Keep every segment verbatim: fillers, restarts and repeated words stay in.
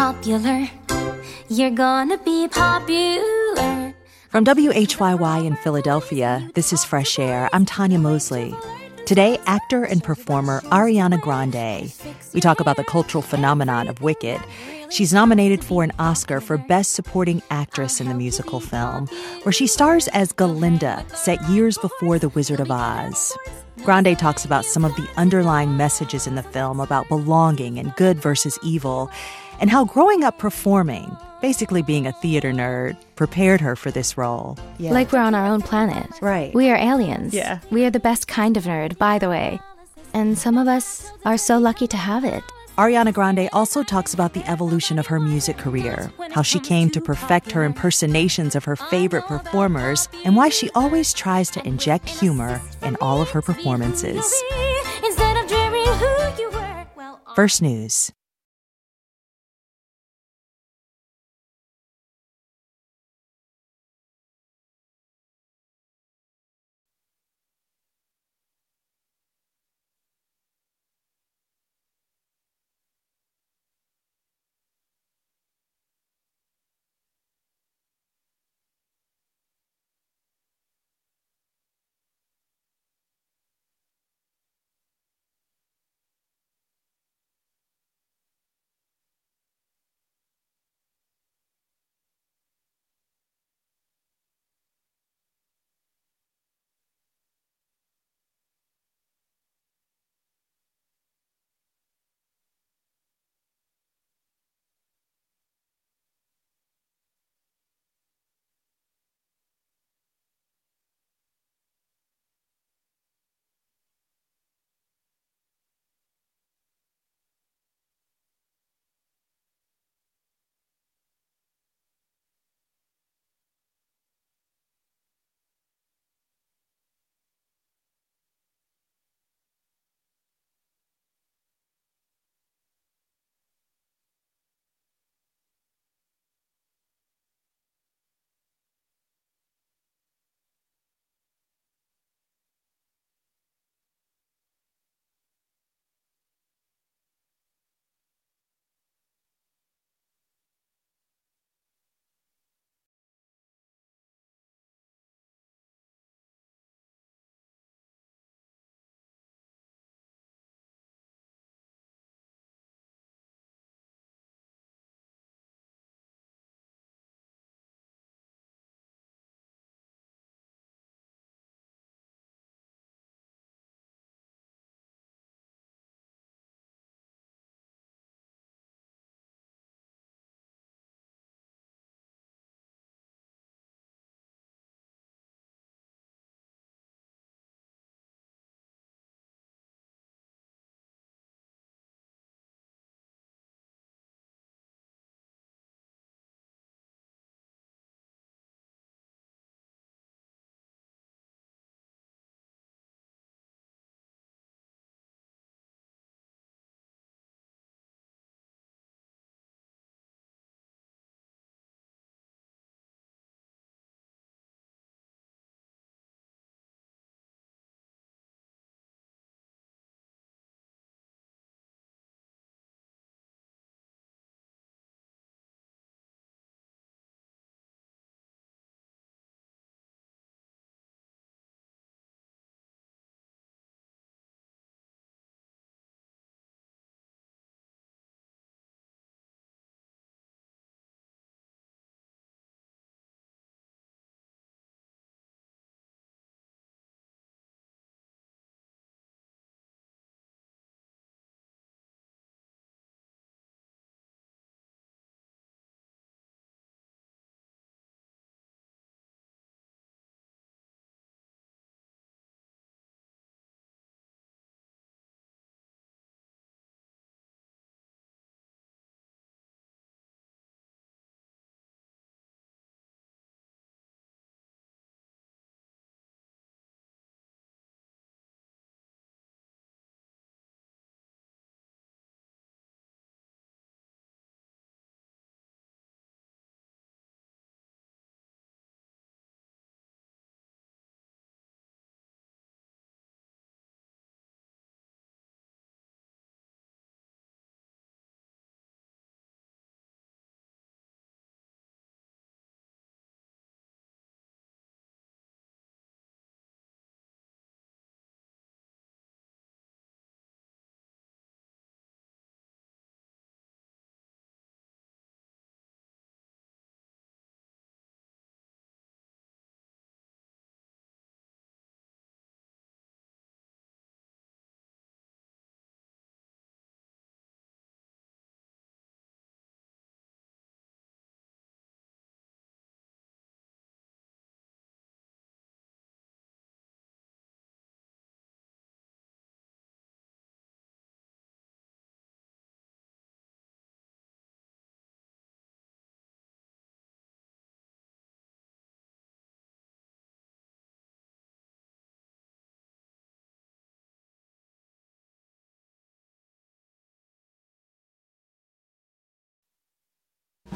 popular. You're gonna be popular. From W H Y Y in Philadelphia, this is Fresh Air. I'm Tanya Mosley. Today, actor and performer Ariana Grande. We talk about the cultural phenomenon of Wicked. She's nominated for an Oscar for Best Supporting Actress in the musical film, where she stars as Galinda, set years before The Wizard of Oz. Grande talks about some of the underlying messages in the film about belonging and good versus evil, and how growing up performing, basically being a theater nerd, prepared her for this role. Yeah. Like we're on our own planet. Right. We are aliens. Yeah. We are the best kind of nerd, by the way. And some of us are so lucky to have it. Ariana Grande also talks about the evolution of her music career, how she came to perfect her impersonations of her favorite performers, and why she always tries to inject humor in all of her performances. First News.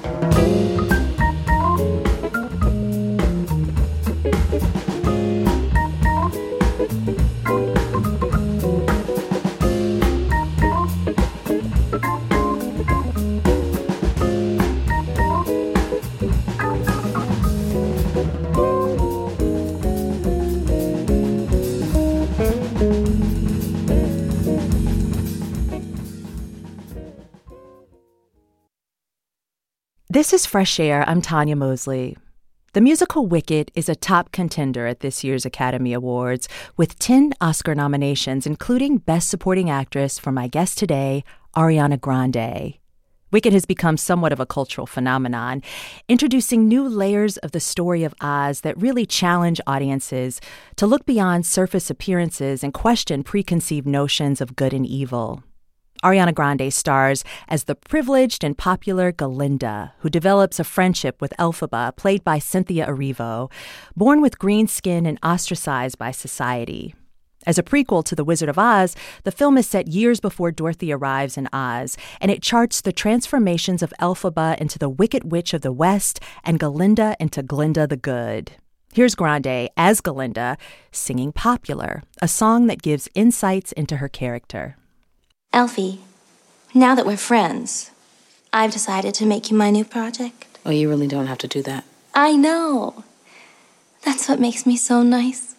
This is Fresh Air. I'm Tanya Mosley. The musical Wicked is a top contender at this year's Academy Awards with ten Oscar nominations, including Best Supporting Actress for my guest today, Ariana Grande. Wicked has become somewhat of a cultural phenomenon, introducing new layers of the story of Oz that really challenge audiences to look beyond surface appearances and question preconceived notions of good and evil. Ariana Grande stars as the privileged and popular Glinda, who develops a friendship with Elphaba, played by Cynthia Erivo, born with green skin and ostracized by society. As a prequel to The Wizard of Oz, the film is set years before Dorothy arrives in Oz, and it charts the transformations of Elphaba into the Wicked Witch of the West and Glinda into Glinda the Good. Here's Grande as Glinda singing Popular, a song that gives insights into her character. Elfie, now that we're friends, I've decided to make you my new project. Oh, you really don't have to do that. I know. That's what makes me so nice.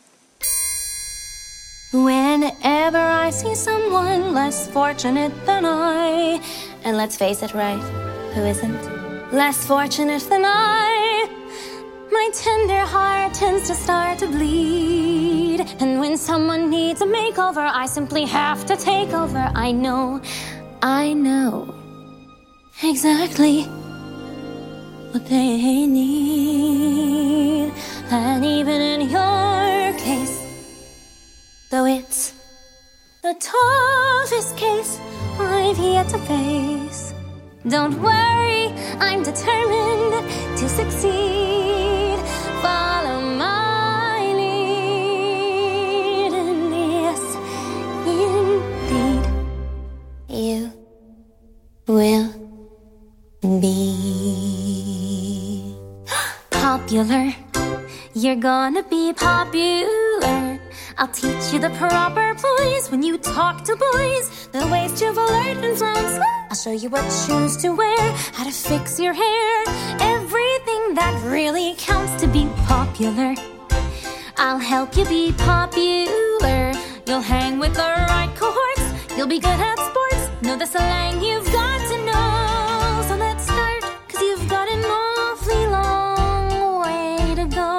Whenever I see someone less fortunate than I, and let's face it, right, who isn't? Less fortunate than I, my tender heart tends to start to bleed. And when someone needs a makeover, I simply have to take over. I know, I know exactly what they need. And even in your case, though it's the toughest case I've yet to face, don't worry, I'm determined to succeed. Follow my lead, and yes, indeed, you will be popular. You're gonna be popular. I'll teach you the proper ploys when you talk to boys, the ways to flirt and flounce. I'll show you what shoes to wear, how to fix your hair, everything that really counts to be popular. I'll help you be popular. You'll hang with the right cohorts. You'll be good at sports. Know the slang you've got to know. So let's start, 'cause you've got an awfully long way to go.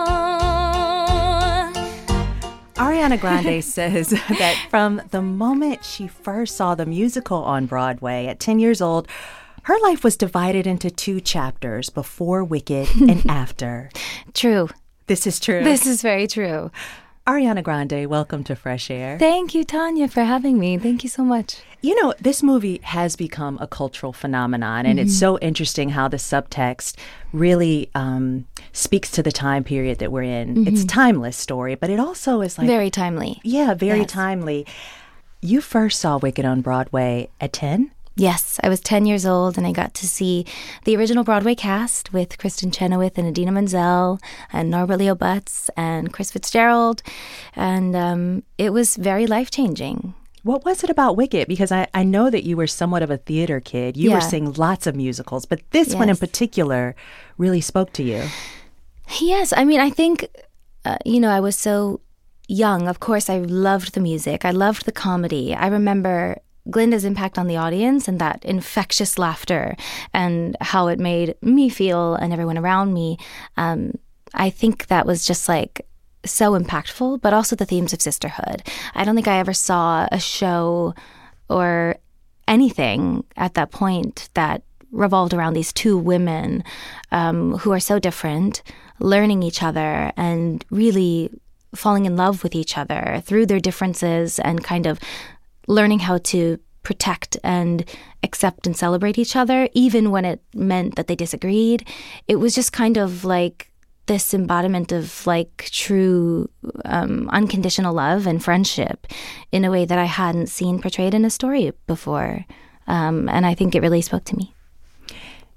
Ariana Grande says that from the moment she first saw the musical on Broadway at ten years old, her life was divided into two chapters, before Wicked and after. True. This is true. This is very true. Ariana Grande, welcome to Fresh Air. Thank you, Tanya, for having me. Thank you so much. You know, this movie has become a cultural phenomenon, and mm-hmm. it's so interesting how the subtext really um, speaks to the time period that we're in. Mm-hmm. It's a timeless story, but it also is like... Very timely. Yeah, very yes. timely. You first saw Wicked on Broadway at ten? Yes, I was ten years old, and I got to see the original Broadway cast with Kristen Chenoweth and Idina Menzel and Norbert Leo Butz and Chris Fitzgerald, and um, it was very life-changing. What was it about Wicked? Because I, I know that you were somewhat of a theater kid. You yeah. were seeing lots of musicals, but this yes. one in particular really spoke to you. Yes, I mean, I think, uh, you know, I was so young. Of course, I loved the music. I loved the comedy. I remember Glinda's impact on the audience and that infectious laughter and how it made me feel and everyone around me. Um, I think that was just like so impactful, but also the themes of sisterhood. I don't think I ever saw a show or anything at that point that revolved around these two women um, who are so different, learning each other and really falling in love with each other through their differences and kind of learning how to protect and accept and celebrate each other, even when it meant that they disagreed. It was just kind of like this embodiment of like true um, unconditional love and friendship in a way that I hadn't seen portrayed in a story before. Um, and I think it really spoke to me.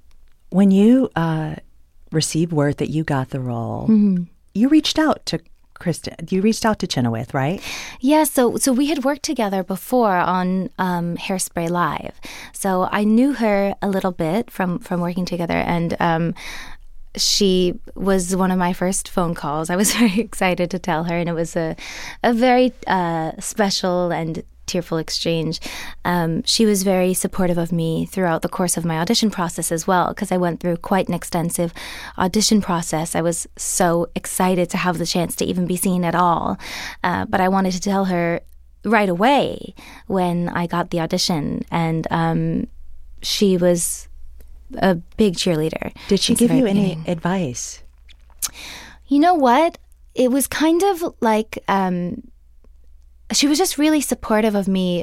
When you uh, received word that you got the role, mm-hmm. you reached out to Kristen. You reached out to Chenoweth, right? Yeah, so so we had worked together before on um, Hairspray Live. So I knew her a little bit from, from working together, and um, she was one of my first phone calls. I was very excited to tell her, and it was a, a very uh, special and tearful exchange. Um, she was very supportive of me throughout the course of my audition process as well, because I went through quite an extensive audition process. I was so excited to have the chance to even be seen at all. Uh, but I wanted to tell her right away when I got the audition, and um, she was a big cheerleader. Did she give you any advice? You know what? It was kind of like... Um, She was just really supportive of me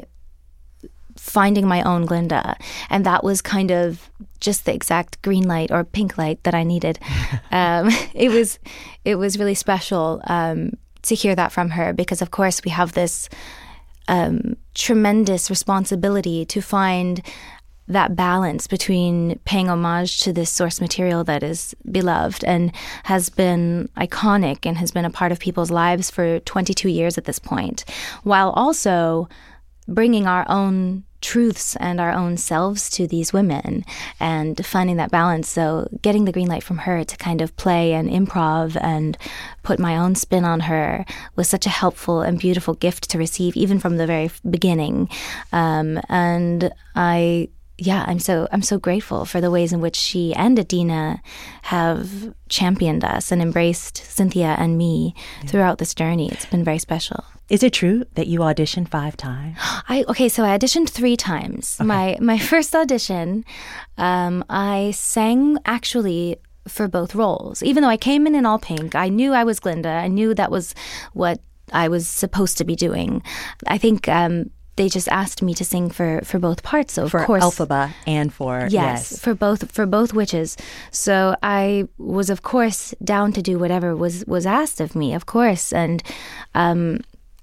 finding my own Glinda. And that was kind of just the exact green light or pink light that I needed. um, it was it was really special um, to hear that from her, because, of course, we have this um, tremendous responsibility to find that balance between paying homage to this source material that is beloved and has been iconic and has been a part of people's lives for twenty-two years at this point, while also bringing our own truths and our own selves to these women and finding that balance. So getting the green light from her to kind of play and improv and put my own spin on her was such a helpful and beautiful gift to receive, even from the very beginning. Um, and I... Yeah, I'm so I'm so grateful for the ways in which she and Adina have championed us and embraced Cynthia and me yeah. throughout this journey. It's been very special. Is it true that you auditioned five times? I okay, so I auditioned three times. Okay. My my first audition, um, I sang actually for both roles. Even though I came in in all pink, I knew I was Glinda. I knew that was what I was supposed to be doing. I think. Um, They just asked me to sing for, for both parts. So of for course, Elphaba and for yes, yes, for both for both witches. So I was of course down to do whatever was, was asked of me, of course. And um,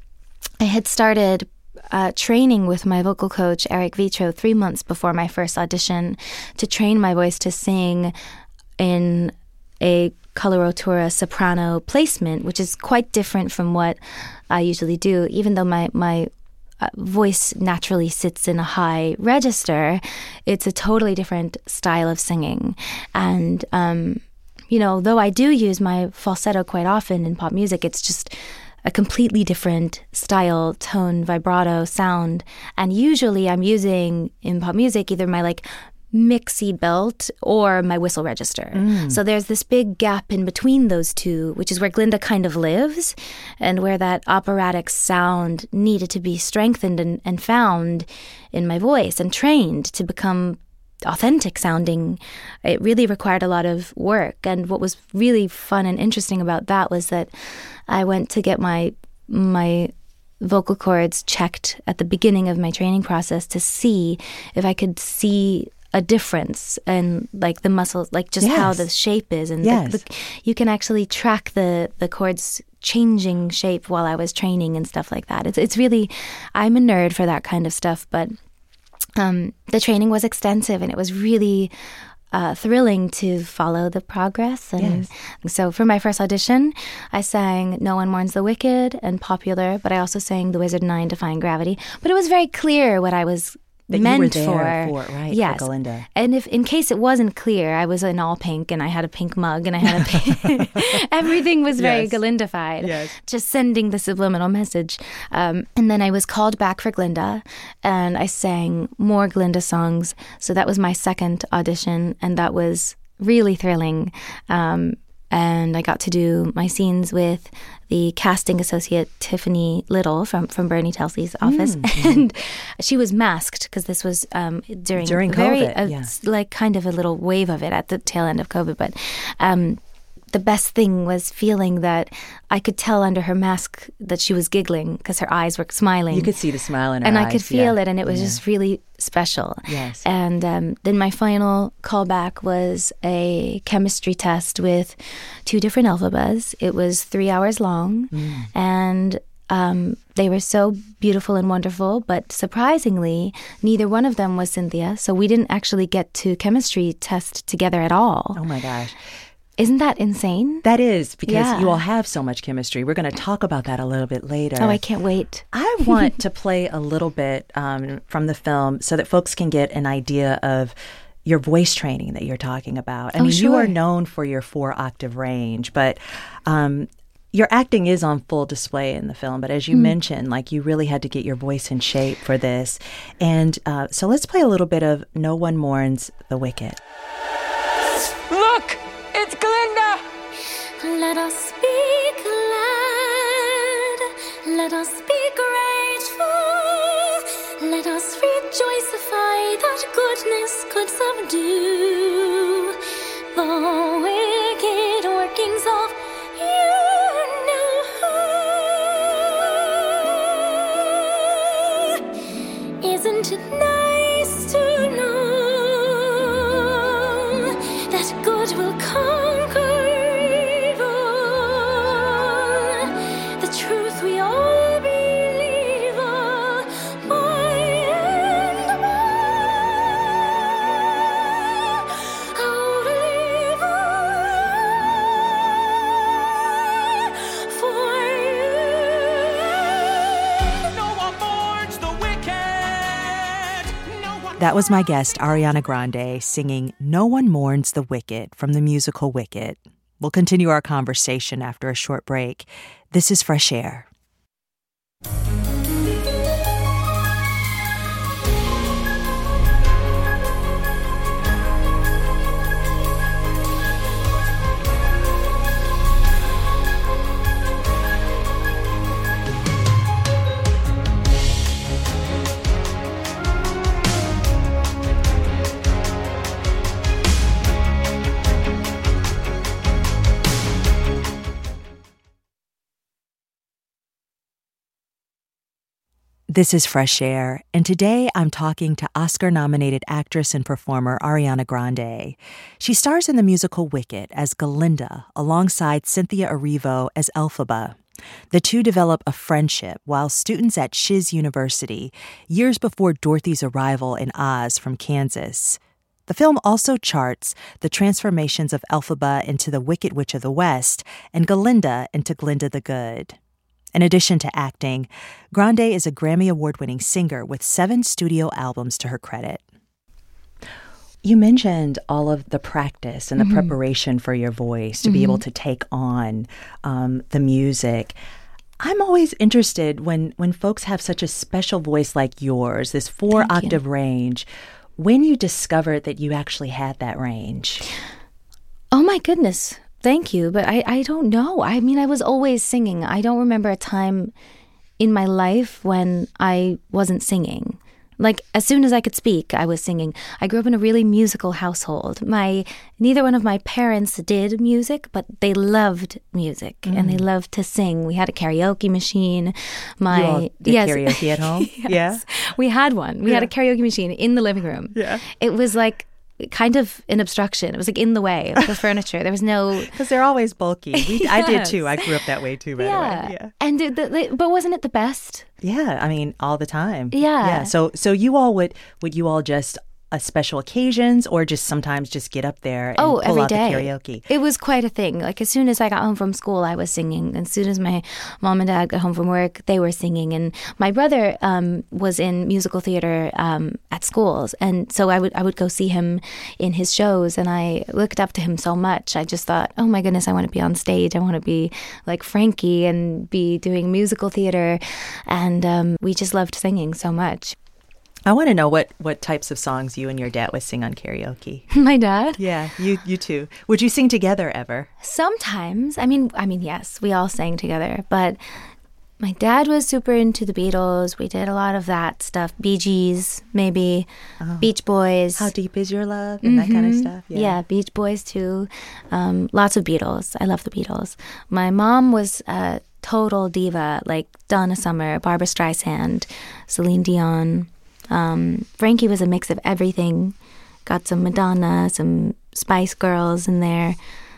I had started uh, training with my vocal coach Eric Vitro three months before my first audition to train my voice to sing in a coloratura soprano placement, which is quite different from what I usually do. Even though my my Uh, voice naturally sits in a high register, it's a totally different style of singing. And, um, you know, though I do use my falsetto quite often in pop music, it's just a completely different style, tone, vibrato, sound. And usually I'm using in pop music either my like mixy belt or my whistle register. Mm. So there's this big gap in between those two, which is where Glinda kind of lives and where that operatic sound needed to be strengthened and, and found in my voice and trained to become authentic sounding. It really required a lot of work. And what was really fun and interesting about that was that I went to get my my vocal cords checked at the beginning of my training process to see if I could see a difference in like the muscles, like just yes. how the shape is. And yes. the, the, you can actually track the, the cords changing shape while I was training and stuff like that. It's, it's really, I'm a nerd for that kind of stuff, but um, the training was extensive and it was really uh, thrilling to follow the progress. And yes. so for my first audition, I sang No One Mourns the Wicked and Popular, but I also sang The Wizard and I and Defying Gravity. But it was very clear what I was That meant you were there for, for right, yes. for Galinda. And if in case it wasn't clear, I was in all pink and I had a pink mug and I had a pink everything was very yes. Galindified, yes. just sending the subliminal message. Um, and then I was called back for Glinda and I sang more Glinda songs. So that was my second audition and that was really thrilling. Um, and I got to do my scenes with the casting associate Tiffany Little from, from Bernie Telsey's office. Mm-hmm. And she was masked because this was um, during, during very, COVID, uh, yeah. like kind of a little wave of it at the tail end of COVID. But um, the best thing was feeling that I could tell under her mask that she was giggling because her eyes were smiling. You could see the smile in her and eyes. And I could feel yeah. it, and it was yeah. just really special. Yes. And um, then my final callback was a chemistry test with two different Elphabas. It was three hours long, mm. and Um, they were so beautiful and wonderful, but surprisingly, neither one of them was Cynthia. So we didn't actually get to chemistry test together at all. Oh my gosh. Isn't that insane? That is, because Yeah. you all have so much chemistry. We're going to talk about that a little bit later. Oh, I can't wait. I want to play a little bit um, from the film so that folks can get an idea of your voice training that you're talking about. I Oh, mean, you are sure. known for your four-octave range, but um, your acting is on full display in the film. But as you Mm. mentioned, like you really had to get your voice in shape for this. And uh, so let's play a little bit of No One Mourns the Wicked. Look! It's Glinda! Let us speak glad, let us be grateful, let us rejoicify that goodness could subdue the wicked workings of you know. Isn't it nice to know that good will conquer evil? The truth we all believe of by and by. How to live for you. No one mourns the wicked! No one That was my guest, Ariana Grande, singing No One Mourns the Wicked from the musical Wicked. We'll continue our conversation after a short break. This is Fresh Air. This is Fresh Air, and today I'm talking to Oscar-nominated actress and performer Ariana Grande. She stars in the musical Wicked as Glinda, alongside Cynthia Erivo as Elphaba. The two develop a friendship while students at Shiz University, years before Dorothy's arrival in Oz from Kansas. The film also charts the transformations of Elphaba into the Wicked Witch of the West and Glinda into Glinda the Good. In addition to acting, Grande is a Grammy Award-winning singer with seven studio albums to her credit. You mentioned all of the practice and the mm-hmm. preparation for your voice to mm-hmm. be able to take on um, the music. I'm always interested when, when folks have such a special voice like yours, this four-octave range, when you discovered that you actually had that range. Oh, my goodness. Thank you, but I, I don't know. I mean, I was always singing. I don't remember a time in my life when I wasn't singing. Like, as soon as I could speak, I was singing. I grew up in a really musical household. My neither one of my parents did music, but they loved music, mm. and they loved to sing. We had a karaoke machine. My you all did yes. karaoke at home? Yes. Yeah, we had one. We yeah. had a karaoke machine in the living room. Yeah, it was like kind of an obstruction. It was like in the way of the furniture. There was no... Because they're always bulky. We, yes. I did too. I grew up that way too, by yeah. the way. Yeah. And the, the, but wasn't it the best? Yeah. I mean, all the time. Yeah. Yeah. So so you all would, would you all just... Uh, special occasions, or just sometimes just get up there and oh, pull every out day. the karaoke? It was quite a thing. Like, as soon as I got home from school, I was singing. As soon as my mom and dad got home from work, they were singing. And my brother um, was in musical theater um, at schools, and so I would I would go see him in his shows, and I looked up to him so much. I just thought, oh my goodness, I want to be on stage. I want to be like Frankie and be doing musical theater. And um, we just loved singing so much. I want to know what, what types of songs you and your dad would sing on karaoke. My dad? Yeah, you you too. Would you sing together ever? Sometimes. I mean, I mean, yes, we all sang together. But my dad was super into the Beatles. We did a lot of that stuff. Bee Gees, maybe. Oh. Beach Boys. How Deep Is Your Love? And mm-hmm. that kind of stuff. Yeah, yeah Beach Boys too. Um, lots of Beatles. I love the Beatles. My mom was a total diva, like Donna Summer, Barbra Streisand, Celine Dion. Um, Frankie was a mix of everything. Got some Madonna, some Spice Girls in there.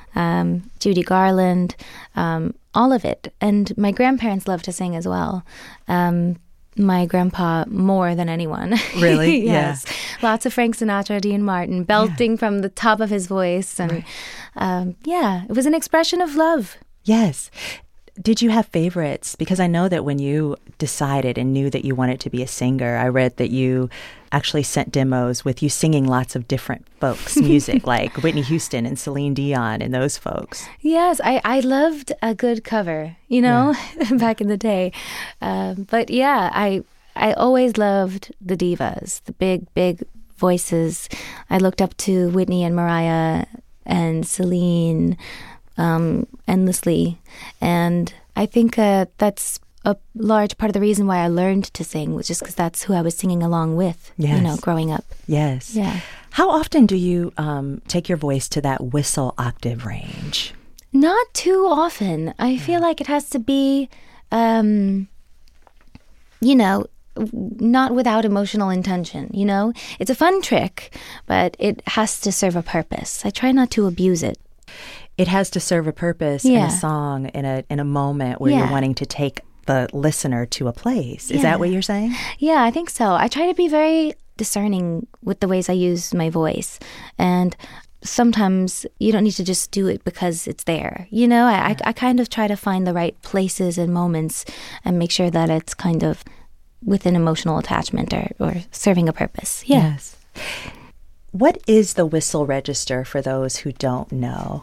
um, Judy Garland, um, all of it. And my grandparents loved to sing as well. Um, my grandpa more than anyone. Really? Yes. Yeah. Lots of Frank Sinatra, Dean Martin, belting yeah. from the top of his voice. And right. um, yeah, it was an expression of love. Yes. Did you have favorites? Because I know that when you decided and knew that you wanted to be a singer, I read that you actually sent demos with you singing lots of different folks' music, like Whitney Houston and Celine Dion and those folks. Yes, I, I loved a good cover, you know, yeah. back in the day. Um, but yeah, I I always loved the divas, the big, big voices. I looked up to Whitney and Mariah and Celine Um, endlessly. And I think uh, that's a large part of the reason why I learned to sing, was just because that's who I was singing along with, yes. you know, growing up. Yes. Yeah. How often do you um, take your voice to that whistle octave range? Not too often. I feel like it has to be, um, you know, not without emotional intention, you know? It's a fun trick, but it has to serve a purpose. I try not to abuse it. It has to serve a purpose yeah. in a song, in a in a moment where yeah. you're wanting to take the listener to a place. Is yeah. that what you're saying? Yeah, I think so. I try to be very discerning with the ways I use my voice. And sometimes you don't need to just do it because it's there. You know, I, I, I kind of try to find the right places and moments and make sure that it's kind of with an emotional attachment or, or serving a purpose. Yeah. Yes. What is the whistle register for those who don't know?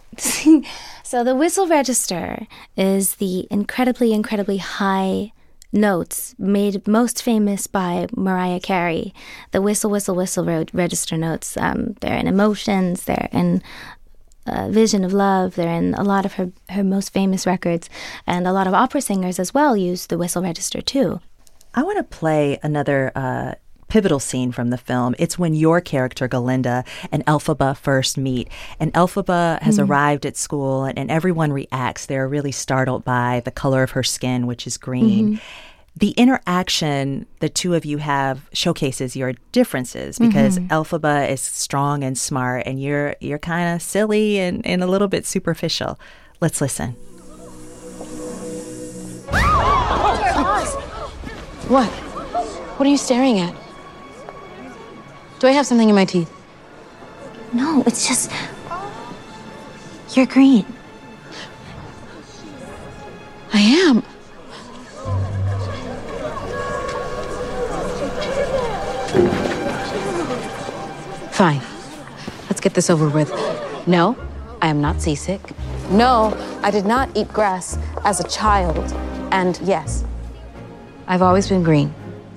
So the whistle register is the incredibly, incredibly high notes made most famous by Mariah Carey. The whistle, whistle, whistle register notes. Um, they're in Emotions. They're in uh, Vision of Love. They're in a lot of her, her most famous records. And a lot of opera singers as well use the whistle register too. I want to play another uh pivotal scene from the film. It's when your character, Galinda, and Elphaba first meet. And Elphaba has mm. arrived at school, and, and everyone reacts. They're really startled by the color of her skin, which is green. Mm-hmm. The interaction the two of you have showcases your differences, because mm-hmm. Elphaba is strong and smart, and you're you're kind of silly and, and a little bit superficial. Let's listen. What? What are you staring at? Do I have something in my teeth? No, it's just... You're green. I am. Fine. Let's get this over with. No, I am not seasick. No, I did not eat grass as a child. And yes, I've always been green.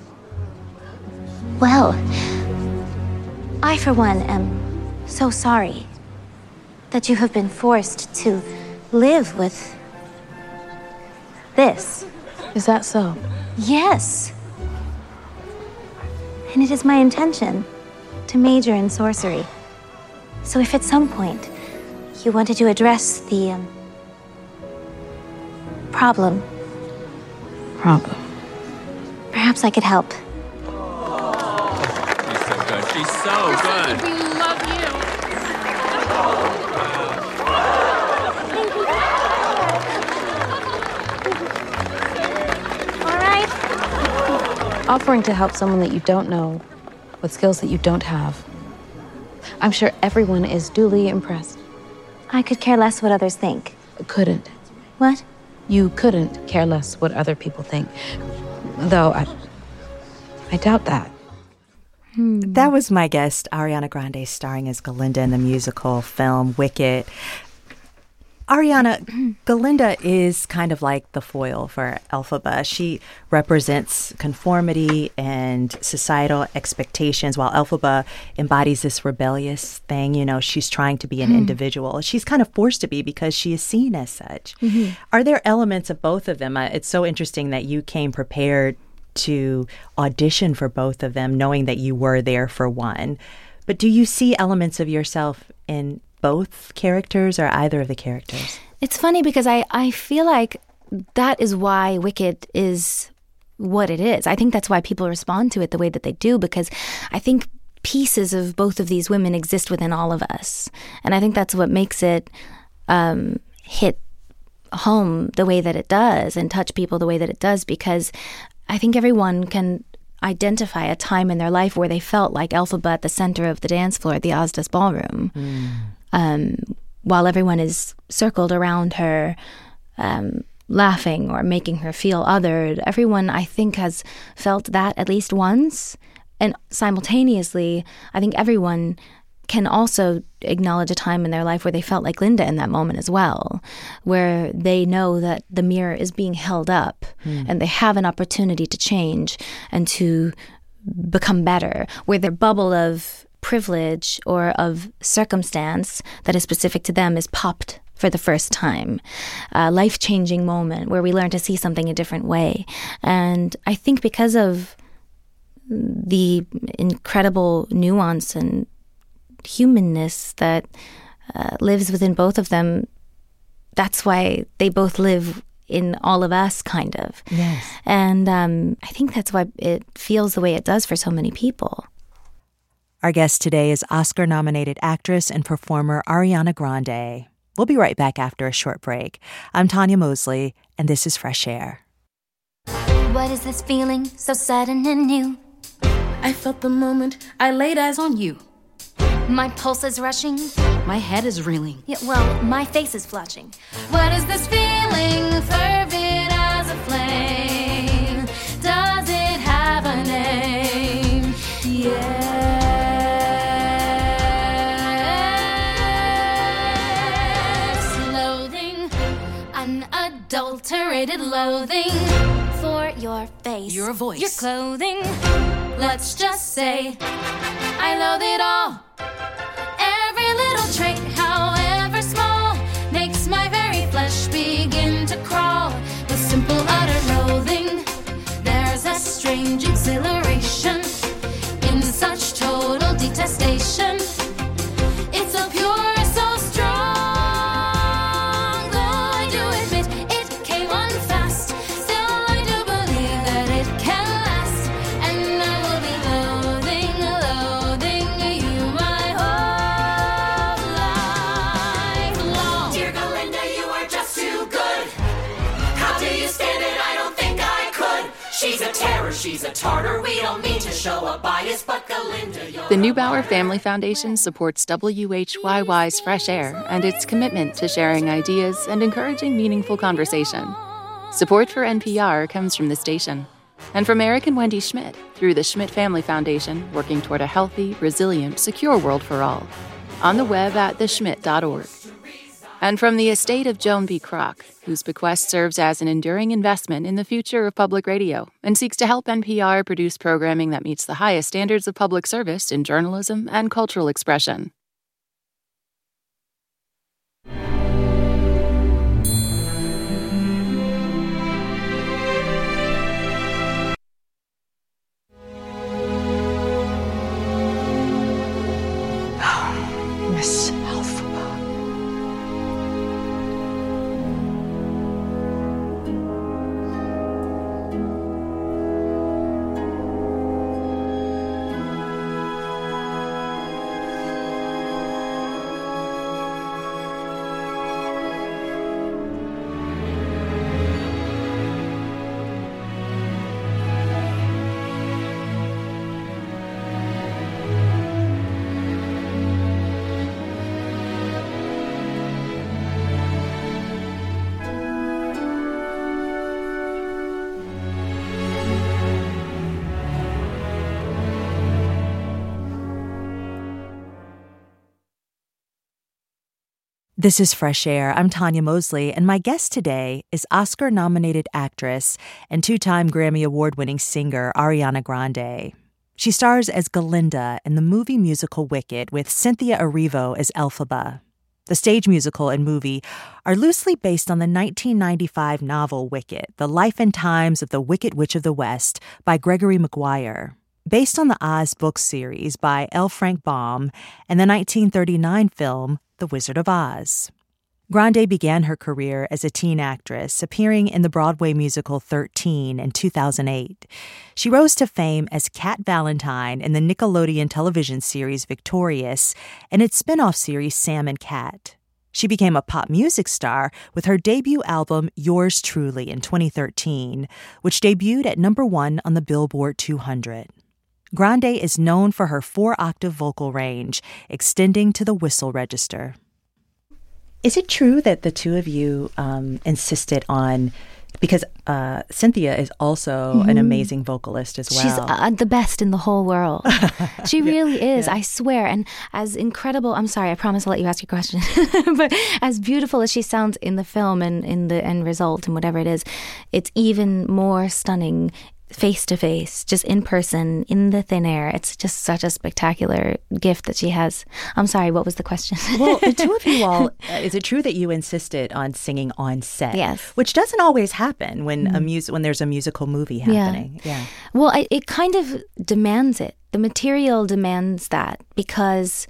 Well, I, for one, am so sorry that you have been forced to live with this. Is that so? Yes. And it is my intention to major in sorcery. So if at some point you wanted to address the um, problem, problem, perhaps I could help. She's so good. We love you. All right. Offering to help someone that you don't know with skills that you don't have. I'm sure everyone is duly impressed. I could care less what others think. Couldn't. What? You couldn't care less what other people think. Though I... I doubt that. Hmm. That was my guest, Ariana Grande, starring as Galinda in the musical film Wicked. Ariana, Galinda is kind of like the foil for Elphaba. She represents conformity and societal expectations, while Elphaba embodies this rebellious thing. You know, she's trying to be an mm. individual. She's kind of forced to be because she is seen as such. Mm-hmm. Are there elements of both of them? Uh, it's so interesting that you came prepared to audition for both of them, knowing that you were there for one. But do you see elements of yourself in both characters or either of the characters? It's funny because I, I feel like that is why Wicked is what it is. I think that's why people respond to it the way that they do, because I think pieces of both of these women exist within all of us. And I think that's what makes it um, hit home the way that it does and touch people the way that it does, because I think everyone can identify a time in their life where they felt like Elphaba at the center of the dance floor at the Ozdas Ballroom, mm. um, while everyone is circled around her, um, laughing or making her feel othered. Everyone, I think, has felt that at least once. And simultaneously, I think everyone can also acknowledge a time in their life where they felt like Glinda in that moment as well, where they know that the mirror is being held up mm. and they have an opportunity to change and to become better, where their bubble of privilege or of circumstance that is specific to them is popped for the first time. A life-changing moment where we learn to see something a different way. And I think because of the incredible nuance and humanness that uh, lives within both of them, that's why they both live in all of us, kind of. Yes. And um, I think that's why it feels the way it does for so many people. Our guest today is Oscar-nominated actress and performer Ariana Grande. We'll be right back after a short break. I'm Tanya Mosley, and this is Fresh Air. What is this feeling so sudden and new? I felt the moment I laid eyes on you. My pulse is rushing. My head is reeling. Yeah, well, my face is flushing. What is this feeling, fervid as a flame? Does it have a name? Yes. Loathing, unadulterated loathing for your face, your voice, your clothing. Let's just say I loathe it all. Every little trait, however small, makes my very flesh begin to crawl. With simple utter loathing, there's a strange exhilaration in such total detestation. It's so pure, so strong. Though I do admit it came on fast, still I do believe that it can last. And I will be loathing, loathing you my whole life long. Dear Galinda, you are just too good. How do you stand it? I don't think I could. She's a terror, she's a tartar. We don't mean to show a bias, but Galinda, you're The Neubauer Family Foundation supports W H Y Y's Fresh Air and its commitment to sharing ideas and encouraging meaningful conversation. Support for N P R comes from the station and from Eric and Wendy Schmidt through the Schmidt Family Foundation, working toward a healthy, resilient, secure world for all. On the web at the schmidt dot org. And from the estate of Joan B. Kroc, whose bequest serves as an enduring investment in the future of public radio and seeks to help N P R produce programming that meets the highest standards of public service in journalism and cultural expression. Miss Elphaba. This is Fresh Air. I'm Tanya Mosley, and my guest today is Oscar-nominated actress and two-time Grammy Award-winning singer Ariana Grande. She stars as Galinda in the movie musical Wicked with Cynthia Erivo as Elphaba. The stage musical and movie are loosely based on the nineteen ninety-five novel Wicked, The Life and Times of the Wicked Witch of the West by Gregory Maguire, based on the Oz book series by L. Frank Baum and the nineteen thirty-nine film The Wizard of Oz. Grande began her career as a teen actress, appearing in the Broadway musical thirteen in two thousand eight. She rose to fame as Cat Valentine in the Nickelodeon television series Victorious and its spin-off series Sam and Cat. She became a pop music star with her debut album Yours Truly in twenty thirteen, which debuted at number one on the Billboard two hundred. Grande is known for her four-octave vocal range, extending to the whistle register. Is it true that the two of you um, insisted on, because uh, Cynthia is also mm-hmm. an amazing vocalist as well. She's uh, the best in the whole world. She really is, yeah. I swear. And as incredible, I'm sorry, I promise I'll let you ask your question. But as beautiful as she sounds in the film and in the end result and whatever it is, it's even more stunning face to face, just in person, in the thin air. It's just such a spectacular gift that she has. I'm sorry, what was the question? Well, the two of you all, uh, is it true that you insisted on singing on set? Yes. Which doesn't always happen when mm. a mus- when there's a musical movie happening. Yeah. yeah. Well, I, it kind of demands it. The material demands that because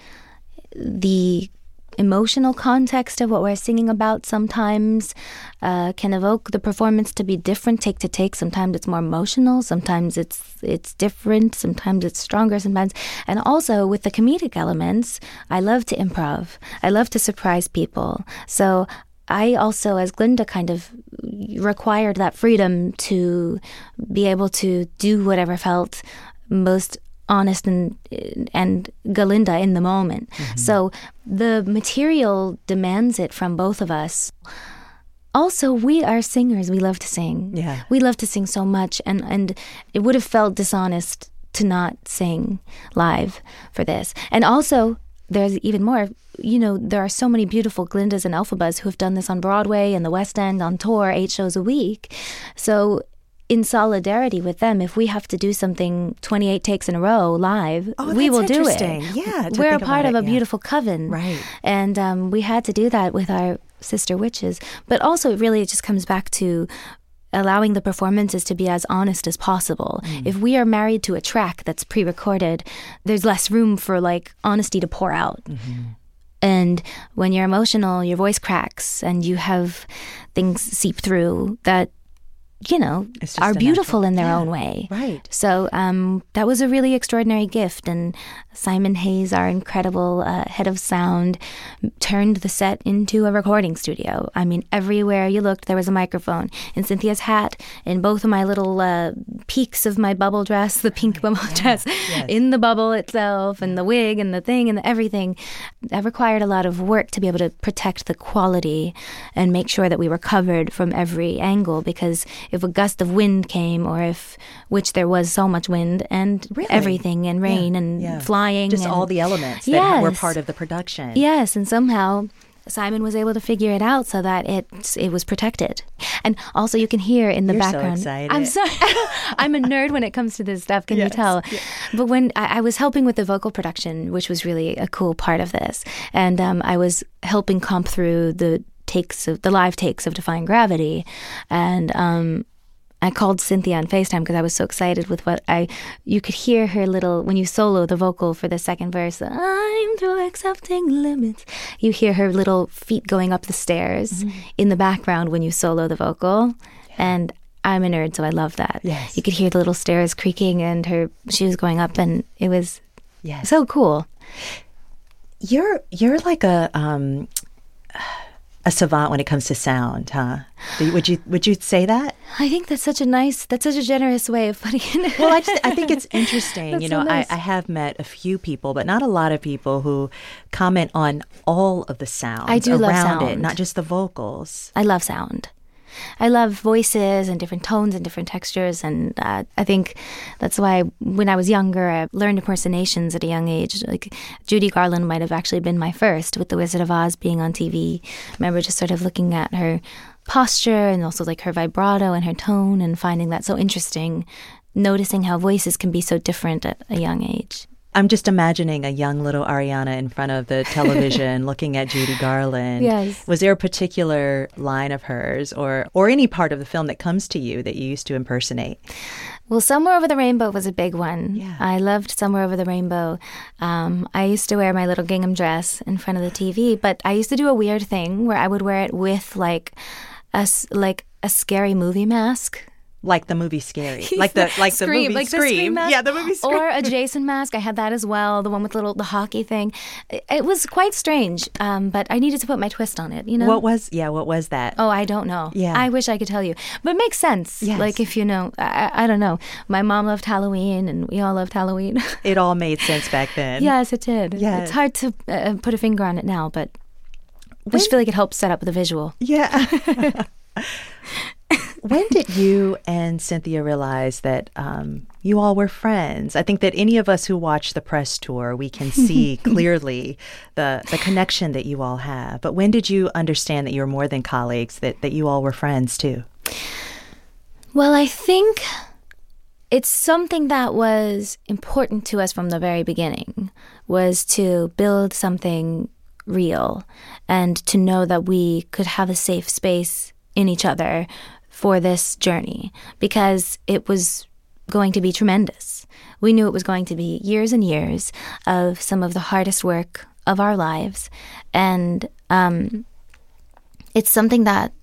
the emotional context of what we're singing about sometimes uh, can evoke the performance to be different take to take. Sometimes it's more emotional, sometimes it's it's different, sometimes it's stronger, sometimes. And also with the comedic elements, I love to improv. I love to surprise people. So I also, as Glinda, kind of required that freedom to be able to do whatever felt most honest and and Galinda in the moment. Mm-hmm. So the material demands it from both of us. Also, we are singers. We love to sing. Yeah. We love to sing so much, and, and it would have felt dishonest to not sing live for this. And also, there's even more. You know, there are so many beautiful Glindas and Elphabas who have done this on Broadway and the West End on tour, eight shows a week. So in solidarity with them, if we have to do something twenty-eight takes in a row live, oh, we will do it. Yeah, we're a part of it, a yeah. beautiful coven. Right. And um, we had to do that with our sister witches. But also, really, it just comes back to allowing the performances to be as honest as possible. Mm. If we are married to a track that's pre-recorded, there's less room for, like, honesty to pour out. Mm-hmm. And when you're emotional, your voice cracks and you have things seep through that, you know, are beautiful natural. in their yeah, own way. Right. So um, that was a really extraordinary gift. And Simon Hayes, our incredible uh, head of sound, turned the set into a recording studio. I mean, everywhere you looked, there was a microphone. In Cynthia's hat, in both of my little uh, peaks of my bubble dress, the pink bubble yeah, dress, yes. in the bubble itself, and the wig, and the thing, and the everything. That required a lot of work to be able to protect the quality and make sure that we were covered from every angle, because if a gust of wind came, or if, which there was so much wind and really? everything, and rain, yeah, and yeah. flying. Just and, all the elements that yes. were part of the production. Yes, and somehow Simon was able to figure it out so that it it was protected. And also you can hear in the You're background. So excited. I'm sorry. I'm a nerd when it comes to this stuff, can yes. you tell? Yeah. But when I, I was helping with the vocal production, which was really a cool part of this, and um, I was helping comp through the takes of the live takes of Defying Gravity, and um I called Cynthia on FaceTime because I was so excited with what I... You could hear her little... When you solo the vocal for the second verse, I'm through accepting limits. You hear her little feet going up the stairs mm-hmm. in the background when you solo the vocal. Yeah. And I'm a nerd, so I love that. Yes. You could hear the little stairs creaking and her shoes going up, and it was yes. so cool. You're you're like a... Um, a savant when it comes to sound, huh? Would you would you say that? I think that's such a nice, that's such a generous way of putting it. Well, I just I think it's interesting. That's you know, so nice. I, I have met a few people, but not a lot of people who comment on all of the sounds I do around love sound. it, not just the vocals. I love sound. I love voices and different tones and different textures, and uh, I think that's why when I was younger, I learned impersonations at a young age. Like Judy Garland might have actually been my first, with The Wizard of Oz being on T V. I remember just sort of looking at her posture and also like her vibrato and her tone and finding that so interesting, noticing how voices can be so different at a young age. I'm just imagining a young little Ariana in front of the television looking at Judy Garland. Yes. Was there a particular line of hers or or any part of the film that comes to you that you used to impersonate? Well, Somewhere Over the Rainbow was a big one. Yeah. I loved Somewhere Over the Rainbow. Um, I used to wear my little gingham dress in front of the T V, but I used to do a weird thing where I would wear it with like a, s- like a scary movie mask. Like the movie Scary. Like the like the Scream, movie like the Scream. Scream mask. Yeah, the movie Scream. Or a Jason mask. I had that as well, the one with little the hockey thing. It, it was quite strange, um, but I needed to put my twist on it, you know? What was, yeah, what was that? Oh, I don't know. Yeah. I wish I could tell you. But it makes sense. Yes. Like if you know, I, I don't know. My mom loved Halloween and we all loved Halloween. It all made sense back then. Yes, it did. Yes. It's hard to uh, put a finger on it now, but I just feel like it helps set up the visual. Yeah. When did you and Cynthia realize that um, you all were friends? I think that any of us who watch the press tour, we can see clearly the the connection that you all have. But when did you understand that you were more than colleagues, that, that you all were friends too? Well, I think it's something that was important to us from the very beginning, was to build something real and to know that we could have a safe space in each other for this journey, because it was going to be tremendous. We knew it was going to be years and years of some of the hardest work of our lives. And um, it's something that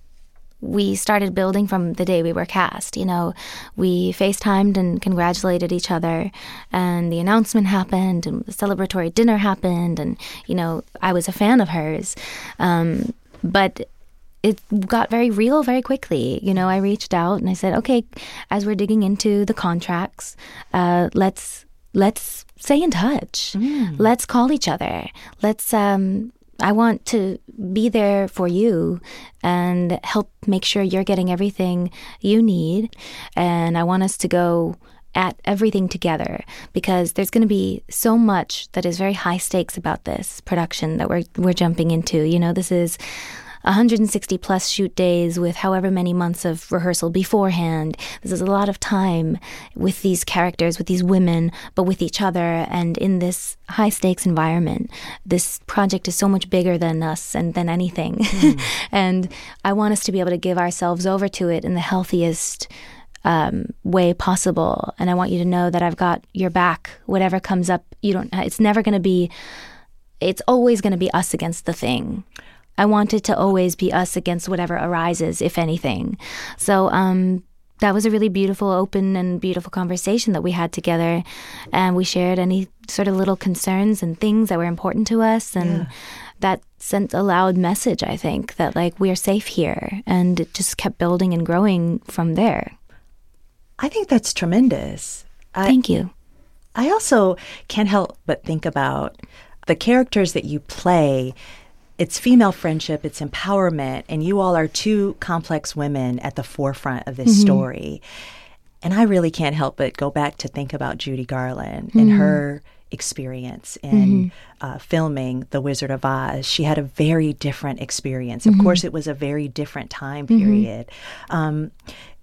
we started building from the day we were cast. You know, we FaceTimed and congratulated each other, and the announcement happened, and the celebratory dinner happened, and, you know, I was a fan of hers. Um, but it got very real very quickly. You know, I reached out and I said, okay, as we're digging into the contracts, uh, let's let's stay in touch. Mm. Let's call each other. Let's, um, I want to be there for you and help make sure you're getting everything you need. And I want us to go at everything together, because there's going to be so much that is very high stakes about this production that we're we're jumping into. You know, this is one hundred sixty plus shoot days with however many months of rehearsal beforehand. This is a lot of time with these characters, with these women, but with each other, and in this high stakes environment. This project is so much bigger than us and than anything. Mm. And I want us to be able to give ourselves over to it in the healthiest um, way possible. And I want you to know that I've got your back. Whatever comes up, you don't, it's never going to be, it's always going to be us against the thing. I want it to always be us against whatever arises, if anything. So um, that was a really beautiful, open and beautiful conversation that we had together. And we shared any sort of little concerns and things that were important to us. And yeah. that sent a loud message, I think, that like we're safe here. And it just kept building and growing from there. I think that's tremendous. Thank I, you. I also can't help but think about the characters that you play. It's female friendship, it's empowerment, and you all are two complex women at the forefront of this mm-hmm. story. And I really can't help but go back to think about Judy Garland mm-hmm. and her experience in mm-hmm. uh, filming The Wizard of Oz. She had a very different experience. Of mm-hmm. course, it was a very different time period. Mm-hmm. Um,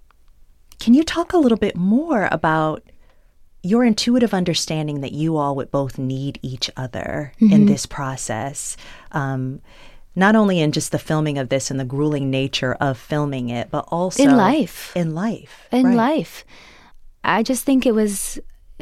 can you talk a little bit more about your intuitive understanding that you all would both need each other mm-hmm. in this process, um, not only in just the filming of this and the grueling nature of filming it, but also in life. In life. In right. life. I just think it was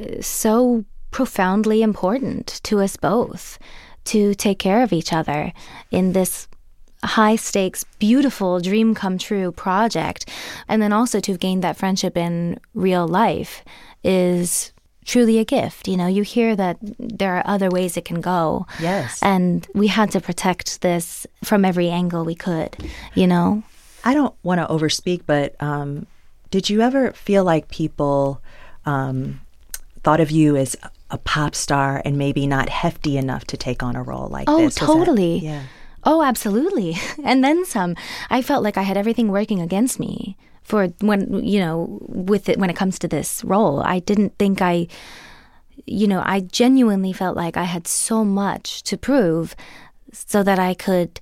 so profoundly important to us both to take care of each other in this high stakes, beautiful, dream come true project. And then also to have gained that friendship in real life is truly a gift. You know, you hear that there are other ways it can go. Yes. And we had to protect this from every angle we could, you know? I don't want to overspeak, but um, did you ever feel like people um, thought of you as a pop star and maybe not hefty enough to take on a role like oh, this? Oh, totally. That, yeah. Oh, absolutely. And then some. I felt like I had everything working against me. For when, you know, with it, when it comes to this role, I didn't think I, you know, I genuinely felt like I had so much to prove so that I could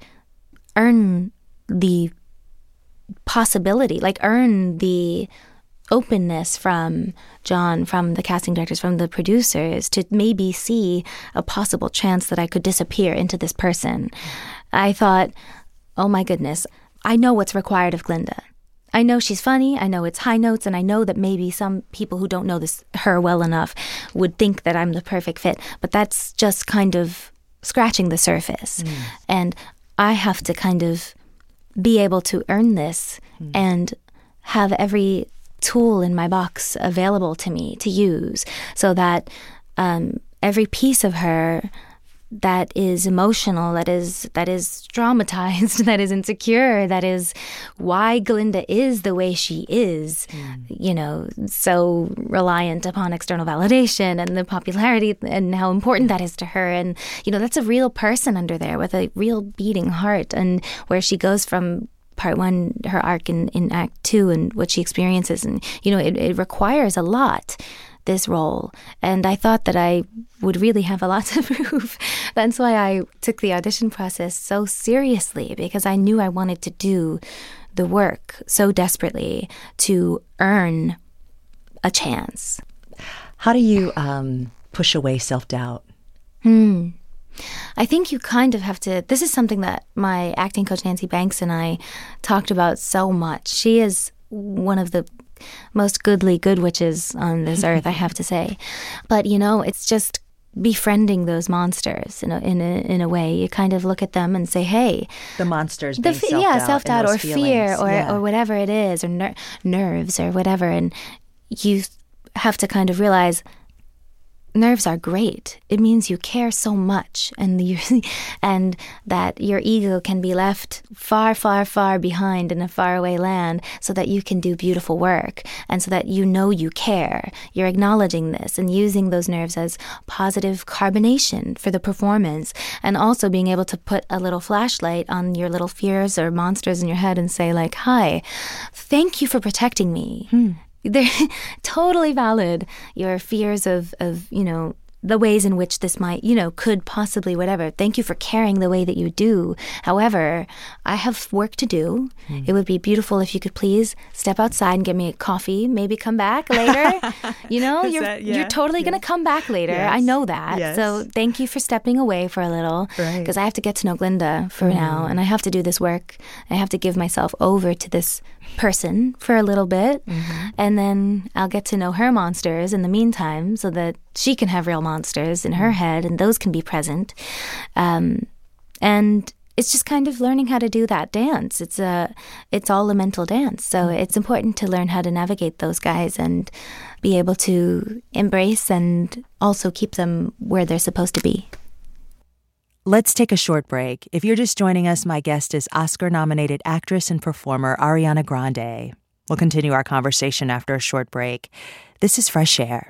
earn the possibility, like earn the openness from John, from the casting directors, from the producers to maybe see a possible chance that I could disappear into this person. I thought, oh my goodness, I know what's required of Glinda. I know she's funny. I know it's high notes, and I know that maybe some people who don't know this her well enough would think that I'm the perfect fit. But that's just kind of scratching the surface. Mm. And I have to kind of be able to earn this mm. and have every tool in my box available to me to use, so that um, every piece of her that is emotional, that is that is traumatized, that is insecure, that is why Glinda is the way she is, mm. you know, so reliant upon external validation and the popularity and how important that is to her. And, you know, that's a real person under there with a real beating heart, and where she goes from part one, her arc in, in act two, and what she experiences. And, you know, it, it requires a lot, this role. And I thought that I would really have a lot to prove. That's why I took the audition process so seriously, because I knew I wanted to do the work so desperately to earn a chance. How do you um, push away self-doubt? Hmm. I think you kind of have to. This is something that my acting coach, Nancy Banks, and I talked about so much. She is one of the most goodly good witches on this earth, I have to say. But, you know, it's just befriending those monsters in a, in a, in a way. You kind of look at them and say, hey. The monsters the being f- self-doubt. Yeah, self-doubt or feelings. fear or, yeah. or whatever it is, or ner- nerves or whatever. And you have to kind of realize nerves are great. It means you care so much, and you, and that your ego can be left far, far, far behind in a faraway land, so that you can do beautiful work, and so that you know you care. You're acknowledging this and using those nerves as positive carbonation for the performance, and also being able to put a little flashlight on your little fears or monsters in your head and say, like, hi, thank you for protecting me. Hmm. They're totally valid, your fears of, of, you know, the ways in which this might, you know, could possibly whatever. Thank you for caring the way that you do. However, I have work to do. Mm. It would be beautiful if you could please step outside and get me a coffee, maybe come back later. You know, you're that, yeah, you're totally yeah. going to come back later. Yes. I know that. Yes. So thank you for stepping away for a little, because right. I have to get to know Glinda for mm. now, and I have to do this work. I have to give myself over to this person for a little bit, mm-hmm. and then I'll get to know her monsters in the meantime, so that she can have real monsters in her head, and those can be present. Um, and it's just kind of learning how to do that dance. It's a, it's all a mental dance. So it's important to learn how to navigate those guys and be able to embrace and also keep them where they're supposed to be. Let's take a short break. If you're just joining us, my guest is Oscar-nominated actress and performer Ariana Grande. We'll continue our conversation after a short break. This is Fresh Air.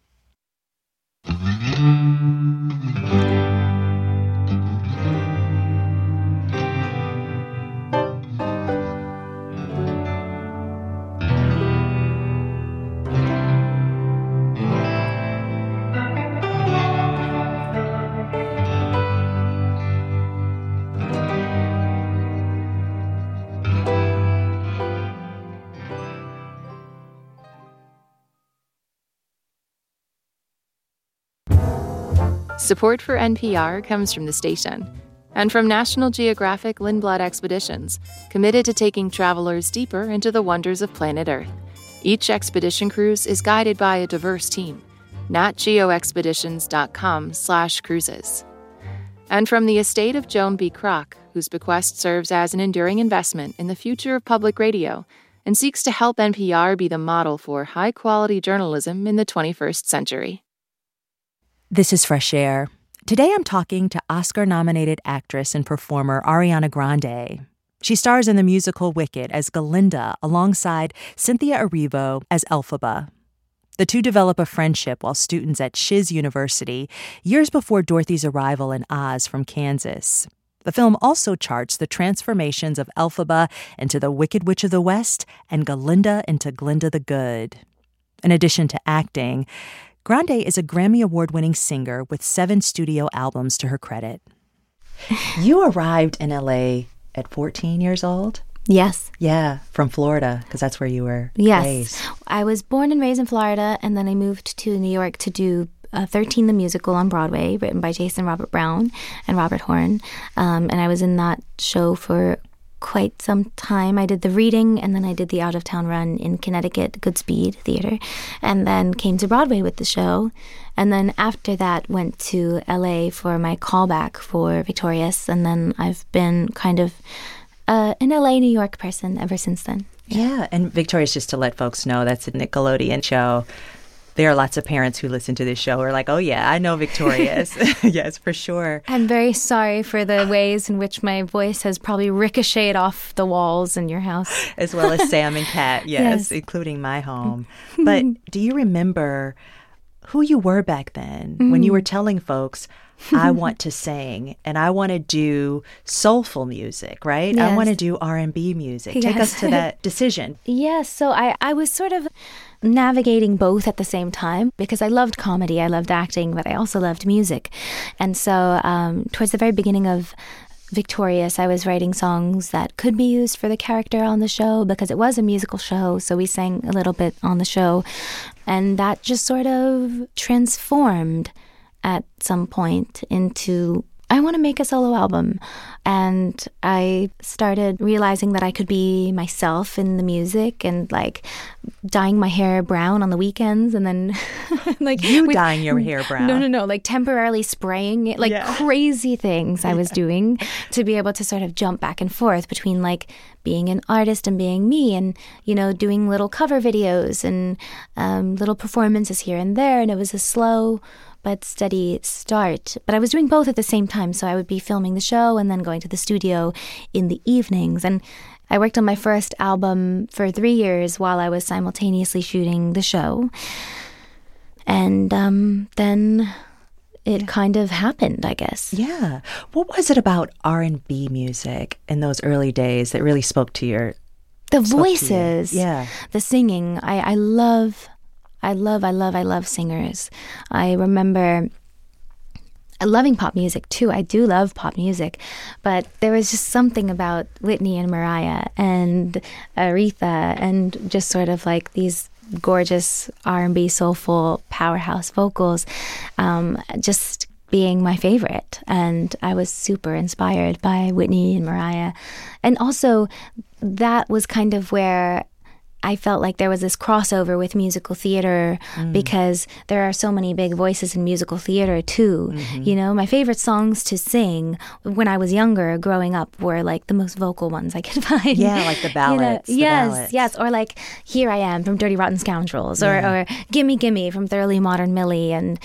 Support for N P R comes from the station and from National Geographic Lindblad Expeditions, committed to taking travelers deeper into the wonders of planet Earth. Each expedition cruise is guided by a diverse team. nat geo expeditions dot com slash cruises. And from the estate of Joan B. Kroc, whose bequest serves as an enduring investment in the future of public radio and seeks to help N P R be the model for high-quality journalism in the twenty-first century. This is Fresh Air. Today I'm talking to Oscar-nominated actress and performer Ariana Grande. She stars in the musical Wicked as Galinda alongside Cynthia Erivo as Elphaba. The two develop a friendship while students at Shiz University, years before Dorothy's arrival in Oz from Kansas. The film also charts the transformations of Elphaba into the Wicked Witch of the West and Galinda into Glinda the Good. In addition to acting, Grande is a Grammy Award-winning singer with seven studio albums to her credit. You arrived in L A at fourteen years old? Yes. Yeah, from Florida, because that's where you were yes. raised. I was born and raised in Florida, and then I moved to New York to do uh, thirteen the Musical on Broadway, written by Jason Robert Brown and Robert Horn. Um, and I was in that show for quite some time. I did the reading, and then I did the out-of-town run in Connecticut, Goodspeed Theater, and then came to Broadway with the show. And then after that, went to L A for my callback for Victorious, and then I've been kind of uh, an L A, New York person ever since then. Yeah, and Victorious, just to let folks know, that's a Nickelodeon show. There are lots of parents who listen to this show who are like, oh, yeah, I know Victorious. Yes, for sure. I'm very sorry for the ways in which my voice has probably ricocheted off the walls in your house. As well as Sam and Kat, yes, Yes. including my home. But do you remember who you were back then when you were telling folks, I want to sing and I want to do soulful music, right? I Yes. want to do R and B music. Take Yes. us to that decision. Yes, so I, I was sort of navigating both at the same time because I loved comedy, I loved acting, but I also loved music. And so um, towards the very beginning of Victorious, I was writing songs that could be used for the character on the show because it was a musical show, so we sang a little bit on the show. And that just sort of transformed at some point into, I want to make a solo album. And I started realizing that I could be myself in the music and like dyeing my hair brown on the weekends and then like You with- dyeing your hair brown. No, no, no, like temporarily spraying it, like Yeah. crazy things I was doing to be able to sort of jump back and forth between like being an artist and being me and, you know, doing little cover videos and um, little performances here and there. And it was a slow but steady start. But I was doing both at the same time. So I would be filming the show and then going to the studio in the evenings. And I worked on my first album for three years while I was simultaneously shooting the show. And um, then it kind of happened, I guess. Yeah. What was it about R and B music in those early days that really spoke to your The spoke to you? voices, Yeah. the singing. I, I love, I love, I love, I love singers. I remember loving pop music too. I do love pop music, but there was just something about Whitney and Mariah and Aretha and just sort of like these gorgeous R and B soulful powerhouse vocals um, just being my favorite. And I was super inspired by Whitney and Mariah. And also that was kind of where I felt like there was this crossover with musical theater because there are so many big voices in musical theater too. You know, my favorite songs to sing when I was younger, growing up, were like the most vocal ones I could find. Yeah, like the You know, ballads, the yes, ballads. yes. Or like Here I Am from Dirty Rotten Scoundrels, or, or Gimme Gimme from Thoroughly Modern Millie, and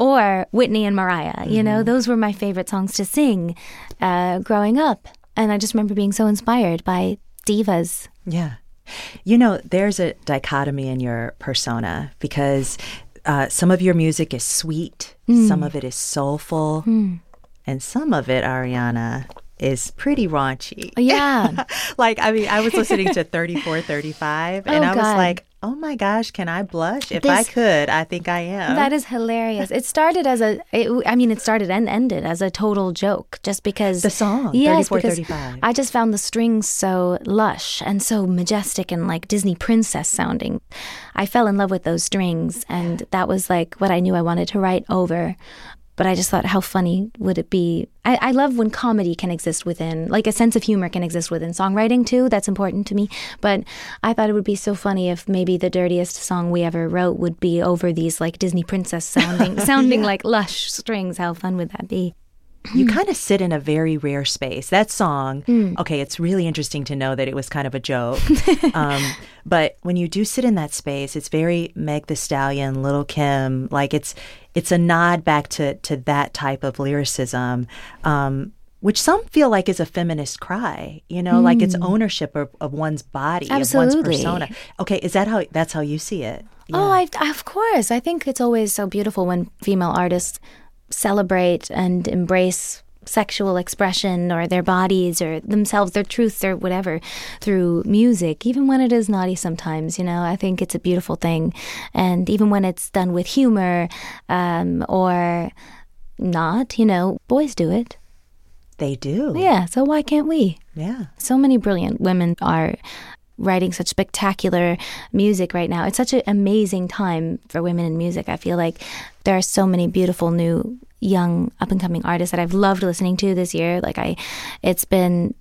or Whitney and Mariah. You know, those were my favorite songs to sing uh, growing up. And I just remember being so inspired by divas. Yeah. You know, there's a dichotomy in your persona because uh, some of your music is sweet, some of it is soulful, and some of it, Ariana, is pretty raunchy. Yeah. Like, I mean, I was listening to thirty-four thirty-five, and Oh, I was God. like, oh my gosh, can I blush? If I This- could, I think I am. That is hilarious. It started as a, it, I mean, it started and ended as a total joke just because. The song, yes, thirty-four because thirty-five. I just found the strings so lush and so majestic and like Disney princess sounding. I fell in love with those strings, and that was like what I knew I wanted to write over. But I just thought, how funny would it be? I, I love when comedy can exist within, like a sense of humor can exist within songwriting too. That's important to me. But I thought it would be so funny if maybe the dirtiest song we ever wrote would be over these like Disney princess sounding, sounding like lush strings. How fun would that be? You kind of sit in a very rare space. That song, Mm. okay, it's really interesting to know that it was kind of a joke. um, but when you do sit in that space, it's very Meg the Stallion, Little Kim. Like it's it's a nod back to to that type of lyricism, um, which some feel like is a feminist cry. You know, like it's ownership of, of one's body, of one's Mm. Absolutely. persona. Okay, is that how that's how you see it? Oh, I, of course. I think it's always so beautiful when female artists celebrate and embrace sexual expression or their bodies or themselves, their truths or whatever through music, even when it is naughty sometimes, you know. I think it's a beautiful thing. And even when it's done with humor um, or not, you know, boys do it. They do. Yeah, so why can't we? Yeah. So many brilliant women are writing such spectacular music right now. It's such an amazing time for women in music. I feel like there are so many beautiful new young up and coming artists that I've loved listening to this year. Like I, it's been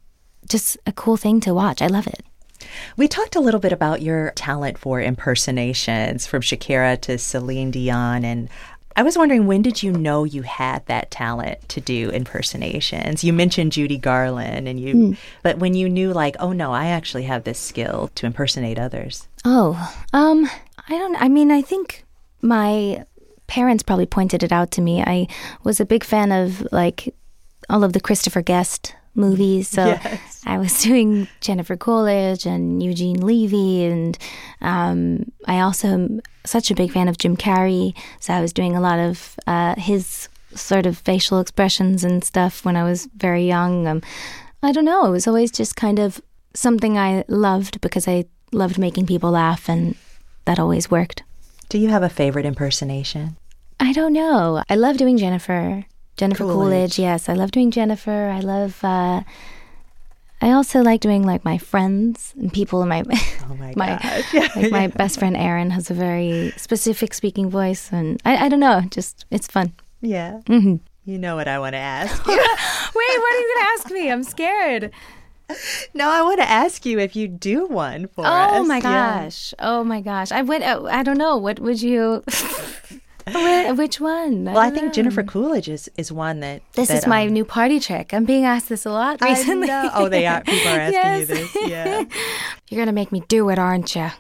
just a cool thing to watch. I love it. We talked a little bit about your talent for impersonations, from Shakira to Celine Dion, and I was wondering, when did you know you had that talent to do impersonations? You mentioned Judy Garland, and you, mm. but when you knew, like, oh no, I actually have this skill to impersonate others. Oh, um, I don't. I mean, I think my parents probably pointed it out to me. I was a big fan of like all of the Christopher Guest movies, so yes. I was doing Jennifer Coolidge and Eugene Levy, and um, I also am such a big fan of Jim Carrey, so I was doing a lot of uh, his sort of facial expressions and stuff when I was very young. Um, I don't know, it was always just kind of something I loved because I loved making people laugh, and that always worked. Do you have a favorite impersonation? I don't know. I love doing Jennifer. Jennifer Coolidge. Coolidge, yes. I love doing Jennifer. I love, uh, I also like doing like my friends and people in my, oh my, my gosh. Yeah, like my yeah. best friend Erin has a very specific speaking voice, and I, I don't know, just, it's fun. Yeah. Mm-hmm. You know what I want to ask you. Wait, what are you going to ask me? I'm scared. No, I want to ask you if you do one for oh us. Oh my gosh. Yeah. Oh my gosh. I would, uh, I don't know. What would you... Which one? I well, I think know. Jennifer Coolidge is, is one that... This that, is my um, new party trick. I'm being asked this a lot recently. I know. Oh, they are. People are asking yes. you this. Yeah. You're going to make me do it, aren't you?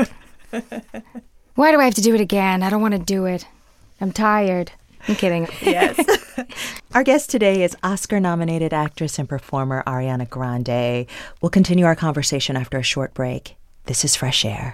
Why do I have to do it again? I don't want to do it. I'm tired. I'm kidding. Yes. Our guest today is Oscar-nominated actress and performer Ariana Grande. We'll continue our conversation after a short break. This is Fresh Air.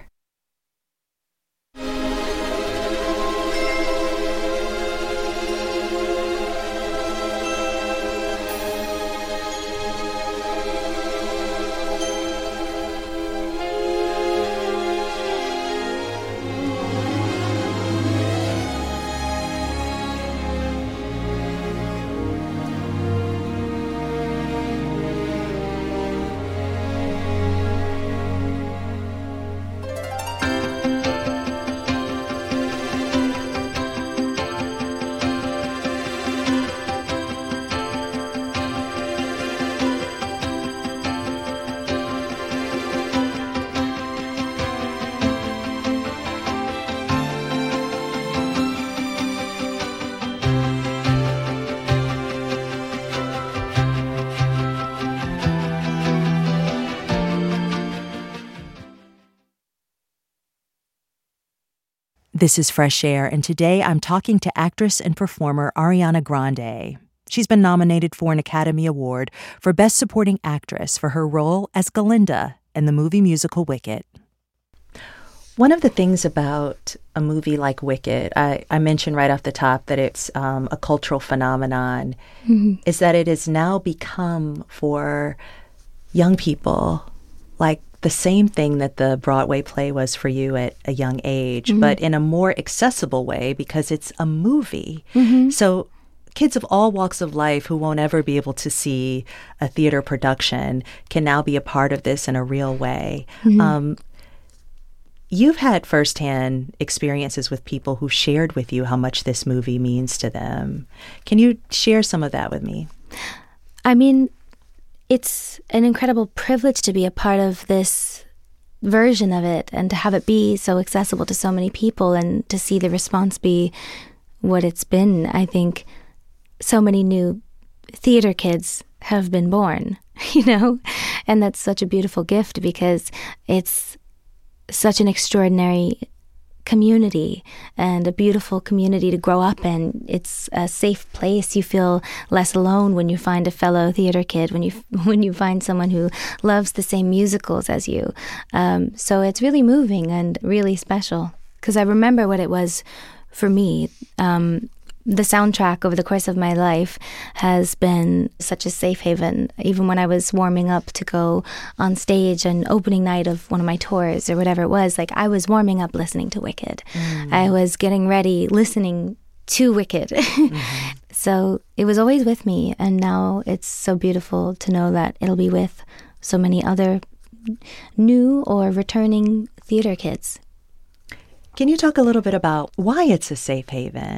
This is Fresh Air, and today I'm talking to actress and performer Ariana Grande. She's been nominated for an Academy Award for Best Supporting Actress for her role as Glinda in the movie musical Wicked. One of the things about a movie like Wicked, I, I mentioned right off the top that it's um, a cultural phenomenon, mm-hmm. is that it has now become for young people like the same thing that the Broadway play was for you at a young age, mm-hmm. but in a more accessible way because it's a movie. Mm-hmm. So kids of all walks of life who won't ever be able to see a theater production can now be a part of this in a real way. Mm-hmm. Um, you've had firsthand experiences with people who shared with you how much this movie means to them. Can you share some of that with me? I mean, it's an incredible privilege to be a part of this version of it and to have it be so accessible to so many people and to see the response be what it's been. I think so many new theater kids have been born, you know, and that's such a beautiful gift because it's such an extraordinary community and a beautiful community to grow up in. It's a safe place. You feel less alone when you find a fellow theater kid, when you when you find someone who loves the same musicals as you. Um, so it's really moving and really special because I remember what it was for me. Um, the soundtrack over the course of my life has been such a safe haven. Even when I was warming up to go on stage on opening night of one of my tours or whatever it was, like I was warming up listening to Wicked. Mm. I was getting ready listening to Wicked. Mm-hmm. So it was always with me. And now it's so beautiful to know that it'll be with so many other new or returning theater kids. Can you talk a little bit about why it's a safe haven?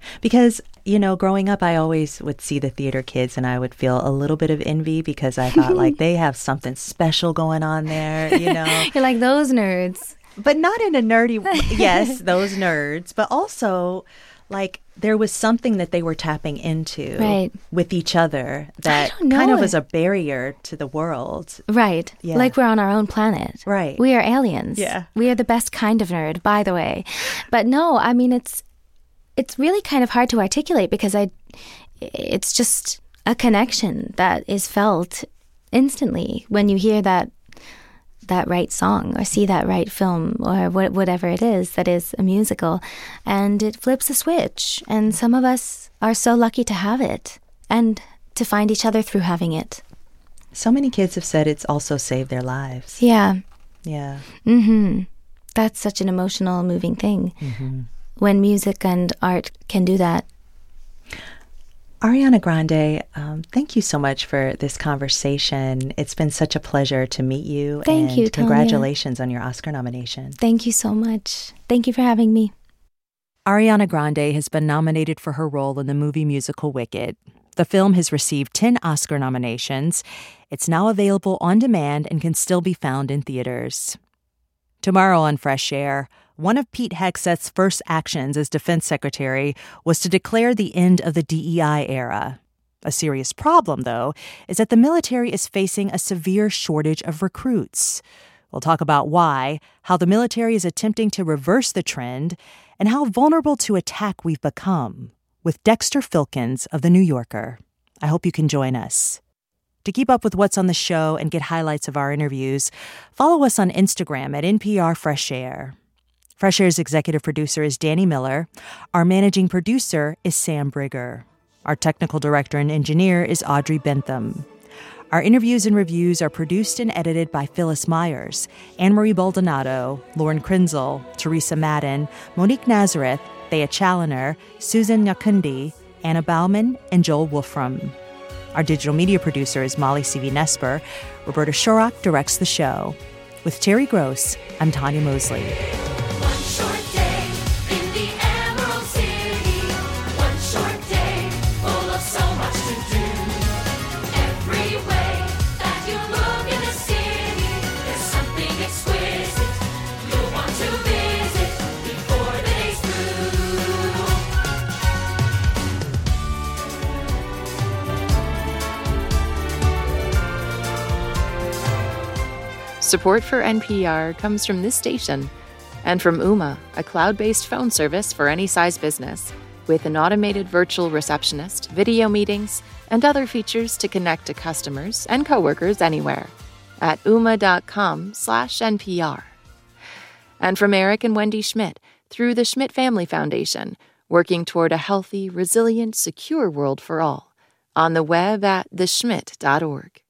Because, you know, growing up, I always would see the theater kids and I would feel a little bit of envy because I thought like they have something special going on there, you know. You're like those nerds. But not in a nerdy way. Yes, those nerds. But also, like, there was something that they were tapping into right. with each other that kind of was a barrier to the world. Right. Yeah. Like we're on our own planet. Right. We are aliens. Yeah. We are the best kind of nerd, by the way. But no, I mean, it's it's really kind of hard to articulate because I, it's just a connection that is felt instantly when you hear that that right song or see that right film or wh- whatever it is that is a musical, and it flips a switch. And some of us are so lucky to have it and to find each other through having it. So many kids have said it's also saved their lives. Yeah. Yeah. Mm-hmm. That's such an emotional, moving thing. Mm-hmm. When music and art can do that. Ariana Grande, um, thank you so much for this conversation. It's been such a pleasure to meet you. Thank and you, congratulations on your Oscar nomination. Thank you so much. Thank you for having me. Ariana Grande has been nominated for her role in the movie musical Wicked. The film has received ten Oscar nominations. It's now available on demand and can still be found in theaters. Tomorrow on Fresh Air, one of Pete Hegseth's first actions as defense secretary was to declare the end of the D E I era. A serious problem, though, is that the military is facing a severe shortage of recruits. We'll talk about why, how the military is attempting to reverse the trend, and how vulnerable to attack we've become, with Dexter Filkins of The New Yorker. I hope you can join us. To keep up with what's on the show and get highlights of our interviews, follow us on Instagram at N P R Fresh Air. Fresh Air's executive producer is Danny Miller. Our managing producer is Sam Brigger. Our technical director and engineer is Audrey Bentham. Our interviews and reviews are produced and edited by Phyllis Myers, Anne-Marie Baldonado, Lauren Krenzel, Teresa Madden, Monique Nazareth, Thea Challoner, Susan Nyakundi, Anna Bauman, and Joel Wolfram. Our digital media producer is Molly C V Nesper. Roberta Shorrock directs the show. With Terry Gross, I'm Tanya Mosley. One short day in the Emerald City. One short day full of so much to do. Every way that you look in the city, there's something exquisite you'll want to visit before the day's through. Support for N P R comes from this station and from Ooma, a cloud-based phone service for any size business, with an automated virtual receptionist, video meetings, and other features to connect to customers and coworkers anywhere at ooma.com slash NPR. And from Eric and Wendy Schmidt through the Schmidt Family Foundation, working toward a healthy, resilient, secure world for all, on the web at the schmidt dot org.